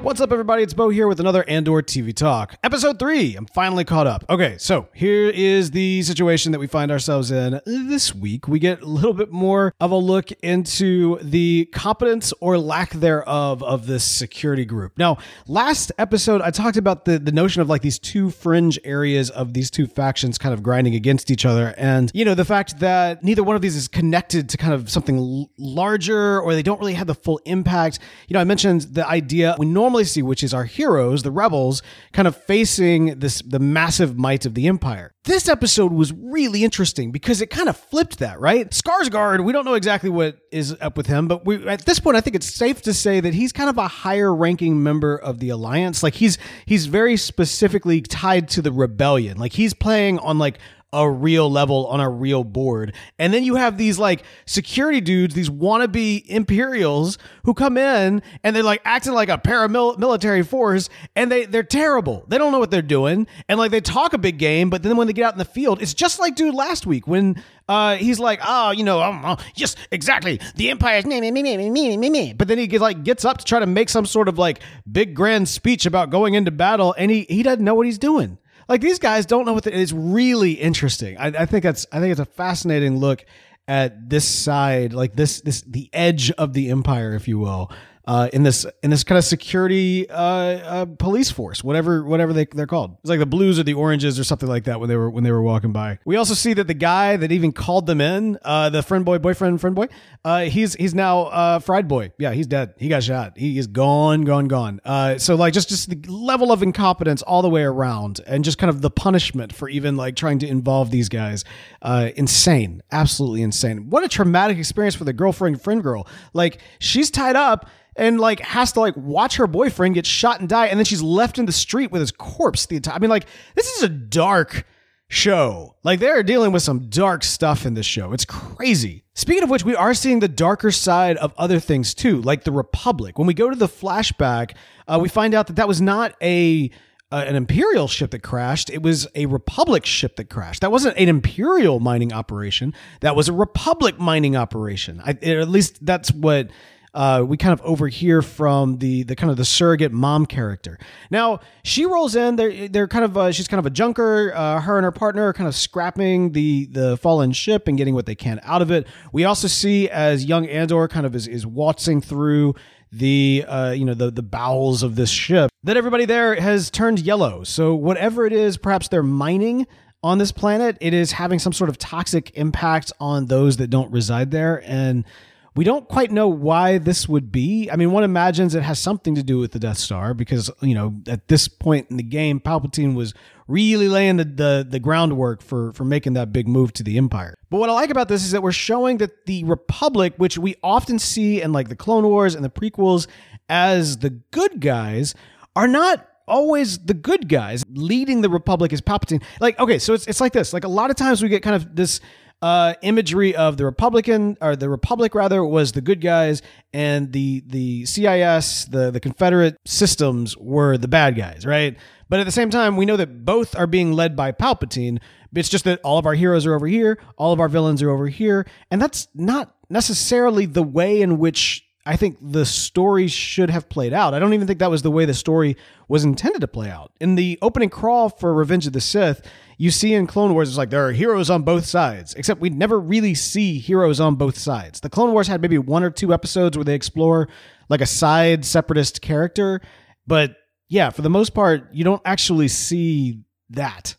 What's up, everybody? It's Bo here with another Andor TV Talk. Episode 3. I'm finally caught up. Okay, so here is the situation that we find ourselves in this week. We get a little bit more of a look into the competence or lack thereof of this security group. Now, last episode, I talked about the notion of like these two fringe areas of these two factions kind of grinding against each other. And, you know, the fact that neither one of these is connected to kind of something larger, or they don't really have the full impact. You know, I mentioned the idea we normally see, which is our heroes, the rebels, kind of facing the massive might of the Empire. This episode was really interesting because it kind of flipped that, right? Skarsgård, we don't know exactly what is up with him, but at this point, I think it's safe to say that he's kind of a higher ranking member of the Alliance. Like he's very specifically tied to the rebellion. Like he's playing on like a real level on a real board. And then you have these like security dudes, these wannabe Imperials who come in and they're like acting like a paramilitary force, and they're terrible. They don't know what they're doing. And like they talk a big game, but then when they get out in the field, it's just like dude last week when he's like, yes, exactly. The Empire is me. But then he gets up to try to make some sort of like big grand speech about going into battle, and he doesn't know what he's doing. Like these guys don't know what it's really interesting. I think it's a fascinating look at this side, like the edge of the Empire, if you will, in this kind of security police force, whatever they're called. It's like the blues or the oranges or something like that when they were walking by. We also see that the guy that even called them in, the boyfriend boy, he's now fried boy. Yeah, he's dead. He got shot. He is gone. So like just the level of incompetence all the way around, and just kind of the punishment for even like trying to involve these guys. Insane. Absolutely insane. What a traumatic experience for the friend girl. Like she's tied up and like has to like watch her boyfriend get shot and die, and then she's left in the street with his corpse the entire. I mean, like this is a dark show. Like they're dealing with some dark stuff in this show. It's crazy. Speaking of which, we are seeing the darker side of other things too, like the Republic. When we go to the flashback, we find out that was not an Imperial ship that crashed. It was a Republic ship that crashed. That wasn't an Imperial mining operation. That was a Republic mining operation. At least that's what we kind of overhear from the kind of the surrogate mom character. Now she rolls in. They're kind of she's kind of a junker. Her and her partner are kind of scrapping the fallen ship and getting what they can out of it. We also see as young Andor kind of is waltzing through the bowels of this ship that everybody there has turned yellow. So whatever it is, perhaps they're mining on this planet, it is having some sort of toxic impact on those that don't reside there. And we don't quite know why this would be. I mean, one imagines it has something to do with the Death Star because, you know, at this point in the game, Palpatine was really laying the groundwork for making that big move to the Empire. But what I like about this is that we're showing that the Republic, which we often see in like the Clone Wars and the prequels as the good guys, are not always the good guys. Leading the Republic is Palpatine. Like, okay, so it's like this. Like a lot of times we get kind of this imagery of the Republic rather was the good guys, and the CIS, the Confederate systems were the bad guys, right? But at the same time, we know that both are being led by Palpatine. It's just that all of our heroes are over here, all of our villains are over here, and that's not necessarily the way in which I think the story should have played out. I don't even think that was the way the story was intended to play out. In the opening crawl for Revenge of the Sith, you see in Clone Wars, it's like there are heroes on both sides, except we never really see heroes on both sides. The Clone Wars had maybe 1 or 2 episodes where they explore like a side separatist character. But yeah, for the most part, you don't actually see that.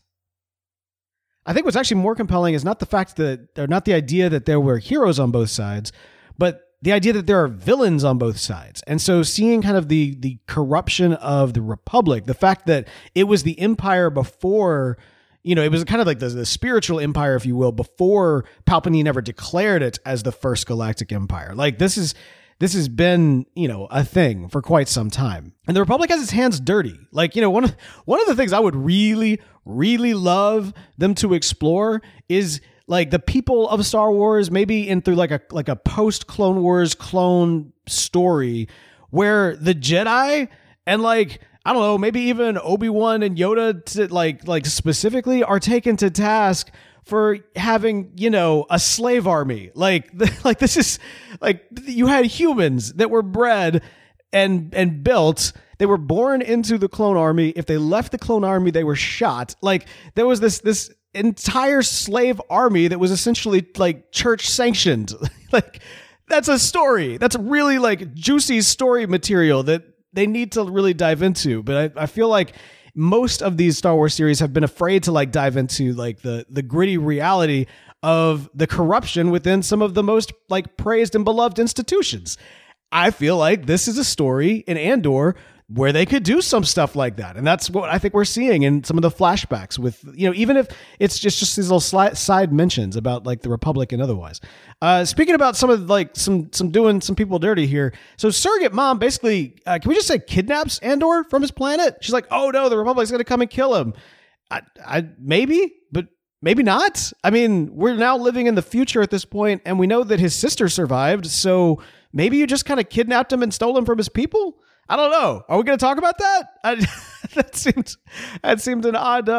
I think what's actually more compelling is not the fact that they're not the idea that there were heroes on both sides, but the idea that there are villains on both sides. And so seeing kind of the corruption of the Republic, the fact that it was the Empire before, you know, it was kind of like the spiritual empire, if you will, before Palpatine ever declared it as the first galactic empire. Like this has been, you know, a thing for quite some time. And the Republic has its hands dirty. Like, you know, one of the things I would really, really love them to explore is like the people of Star Wars, maybe in through like a post Clone Wars clone story where the Jedi and like, I don't know, maybe even Obi-Wan and Yoda like specifically are taken to task for having, you know, a slave army. Like this is like you had humans that were bred and built they were born into the clone army. If they left the clone army, they were shot. Like there was this entire slave army that was essentially like church sanctioned. Like that's a story. That's really like juicy story material that they need to really dive into. But I feel like most of these Star Wars series have been afraid to like dive into like the gritty reality of the corruption within some of the most like praised and beloved institutions. I feel like this is a story in Andor where they could do some stuff like that. And that's what I think we're seeing in some of the flashbacks with, you know, even if it's just these little side mentions about like the Republic and otherwise. Speaking about some of like some doing some people dirty here. So surrogate mom basically, can we just say kidnaps Andor from his planet? She's like, oh no, the Republic's going to come and kill him. I maybe, but maybe not. I mean, we're now living in the future at this point, and we know that his sister survived. So maybe you just kind of kidnapped him and stole him from his people. I don't know. Are we going to talk about that? That seemed an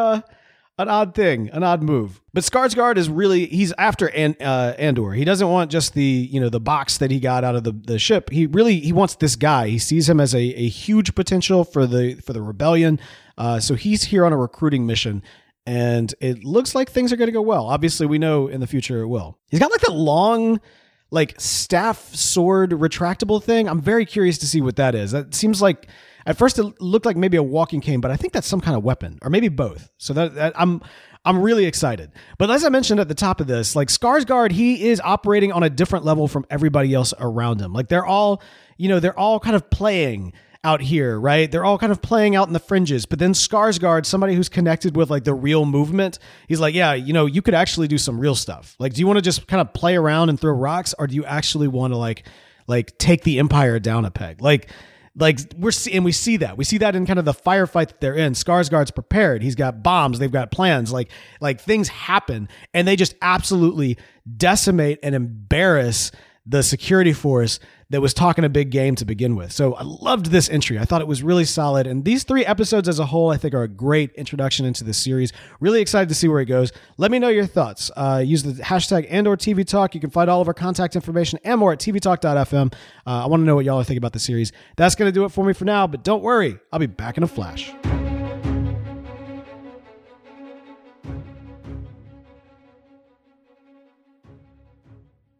odd thing, an odd move. But Skarsgård is really, he's after Andor. He doesn't want just the box that he got out of the ship. He wants this guy. He sees him as a huge potential for the rebellion. So he's here on a recruiting mission. And it looks like things are going to go well. Obviously, we know in the future it will. He's got like that long, like staff sword retractable thing. I'm very curious to see what that is. That seems like at first it looked like maybe a walking cane, but I think that's some kind of weapon or maybe both. So that I'm really excited. But as I mentioned at the top of this, like Skarsgård, he is operating on a different level from everybody else around him. Like they're all kind of playing out here, right? They're all kind of playing out in the fringes. But then Skarsgård, somebody who's connected with like the real movement, he's like, yeah, you could actually do some real stuff. Like, do you want to just kind of play around and throw rocks, or do you actually want to like take the Empire down a peg? Like we see that in kind of the firefight that they're in. Skarsgård's prepared. He's got bombs. They've got plans. Like things happen, and they just absolutely decimate and embarrass the security force that was talking a big game to begin with. So I loved this entry. I thought it was really solid. And these 3 episodes as a whole, I think, are a great introduction into the series. Really excited to see where it goes. Let me know your thoughts. Use the hashtag #AndorTVTalk. You can find all of our contact information and more at tvtalk.fm. I want to know what y'all are thinking about the series. That's going to do it for me for now, but don't worry. I'll be back in a flash.